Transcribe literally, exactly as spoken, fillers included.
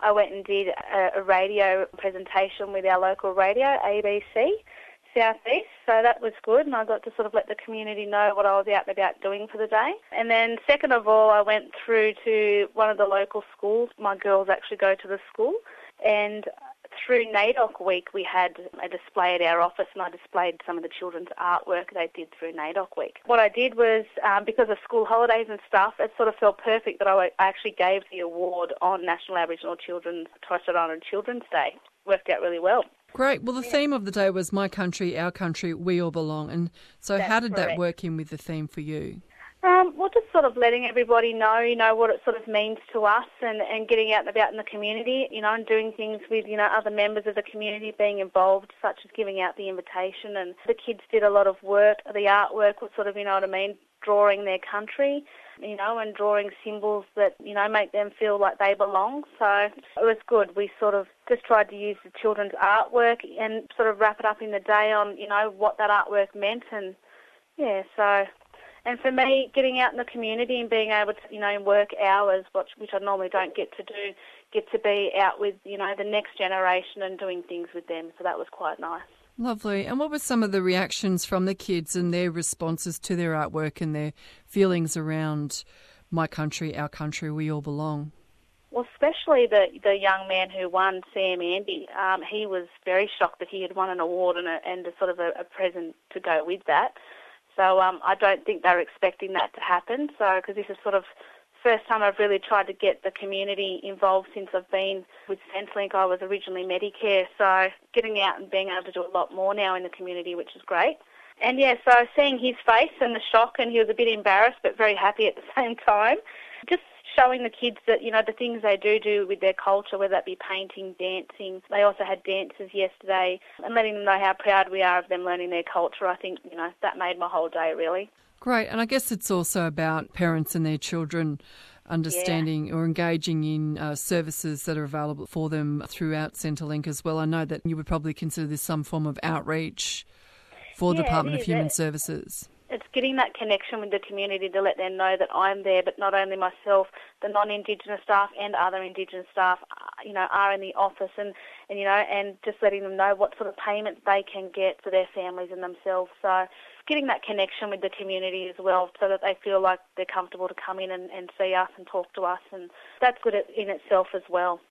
I went and did a, a radio presentation with our local radio, A B C Southeast, so that was good, and I got to sort of let the community know what I was out and about doing for the day. And then second of all, I went through to one of the local schools. My girls actually go to the school, and through NAIDOC Week, we had a display at our office, and I displayed some of the children's artwork they did through NAIDOC Week. What I did was, um, because of school holidays and stuff, it sort of felt perfect that I actually gave the award on National Aboriginal Children's Torres Strait Islander Children's Day. Worked out really well. Great. Well, the yeah. theme of the day was My Country, Our Country, We All Belong. And so That's how did correct. that work in with the theme for you? Um, well, just sort of letting everybody know, you know, what it sort of means to us, and, and getting out and about in the community, you know, and doing things with, you know, other members of the community being involved, such as giving out the invitation. And the kids did a lot of work. The artwork was sort of, you know what I mean, drawing their country, you know, and drawing symbols that, you know, make them feel like they belong. So it was good. We sort of just tried to use the children's artwork and sort of wrap it up in the day on, you know, what that artwork meant. And, yeah, so... And for me, getting out in the community and being able to, you know, work hours, which, which I normally don't get to do, get to be out with, you know, the next generation and doing things with them. So that was quite nice. Lovely. And what were some of the reactions from the kids and their responses to their artwork and their feelings around My Country, Our Country, We All Belong? Well, especially the the young man who won, Sam Andy. Um, he was very shocked that he had won an award and a, and a sort of a, a present to go with that. So um, I don't think they were expecting that to happen. So, because this is sort of the first time I've really tried to get the community involved since I've been with Centrelink. I was originally Medicare, so getting out and being able to do a lot more now in the community, which is great. And yeah, so seeing his face and the shock, and he was a bit embarrassed but very happy at the same time. Just showing the kids that, you know, the things they do do with their culture, whether that be painting, dancing. They also had dances yesterday, and letting them know how proud we are of them learning their culture. I think, you know, that made my whole day, really. Great. And I guess it's also about parents and their children understanding yeah. or engaging in uh, services that are available for them throughout Centrelink as well. I know that you would probably consider this some form of outreach for the yeah, Department of Human it. Services. It's getting that connection with the community to let them know that I'm there, but not only myself, the non-Indigenous staff and other Indigenous staff, you know, are in the office, and, and you know, and just letting them know what sort of payments they can get for their families and themselves. So getting that connection with the community as well, so that they feel like they're comfortable to come in and, and see us and talk to us, and that's good in itself as well.